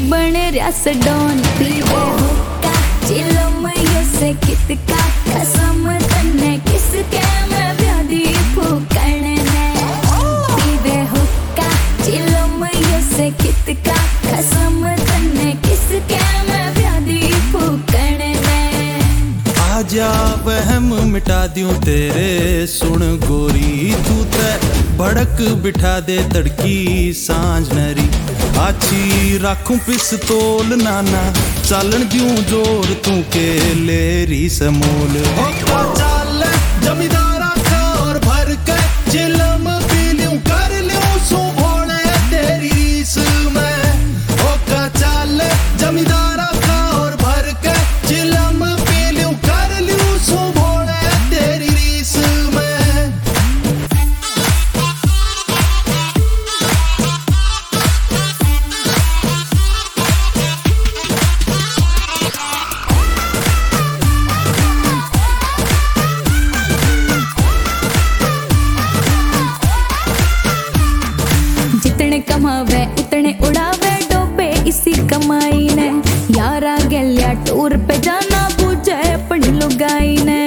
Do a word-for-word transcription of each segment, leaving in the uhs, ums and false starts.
बन रहा सडोन पीवे हुक्का चिलम ये से कितका कसम तन्ने किसके मैं ब्यादी फूकण ने पीवे हुक्का चिलम ये से कितका कसम तन्ने किसके मैं ब्यादी फूकण ने आजा वहम मिटा दूं तेरे सुन गोरी तू ते भड़क बिठा दे तड़की सांझ नरी आछी राखूं पिस्तौल नाना चालन दूं जोर तू के लेरी समोल होका चाल जमींदारा खार भर के चिलम पी लूं कर लूं सो भोले तेरी रीस में होका चाल जमींदारा खार भर के चिलम पी लूं कर लूं सो भोले तेरी रीस में जितने कमावे उतने उड़ावे डोबे इसी कमाई ने यारा गलिया टूर पे जाना पूछे अपनी लुगाई ने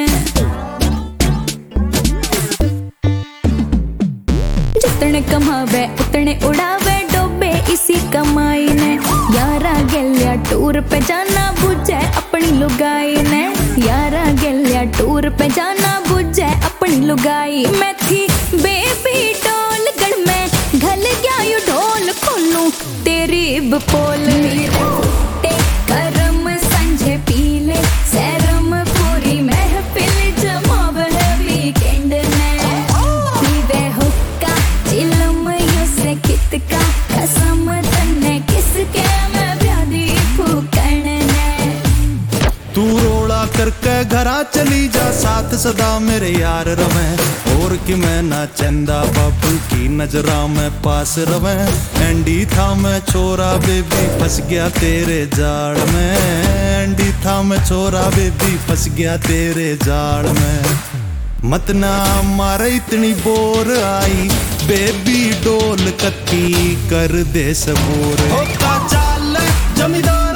जितने कमावे उतने उड़ावे डोबे इसी कमाई ने यारा गलिया टूर पे जाना पूछे अपनी लुगाई ने यारा गलिया टूर पे जाना पूछे अपनी लुगाई मैं थी बेबी डोल गढ़ में घल गया यू ढोल खोलूं तेरी बपोल टे करम संझे पीले सैरम पूरी महफिल जमाव है वीकेंड ने पीवे हुक्का चिलम यो से कितका कसम तन्ने किसके मैं ब्यादी फूकण ने तू रोड़ा करके घरा चली जा साथ सदा मेरे यार रवे और कि मैं ना चंदा बाबू की नजरा में पास रवे एंडी था मैं छोरा बेबी फंस गया तेरे जाड़ में एंडी था मैं छोरा बेबी फंस गया तेरे जाड़ में मत ना मारे इतनी बोर आई बेबी डोल कत्ती कर दे सबोर होका चाल जमींदार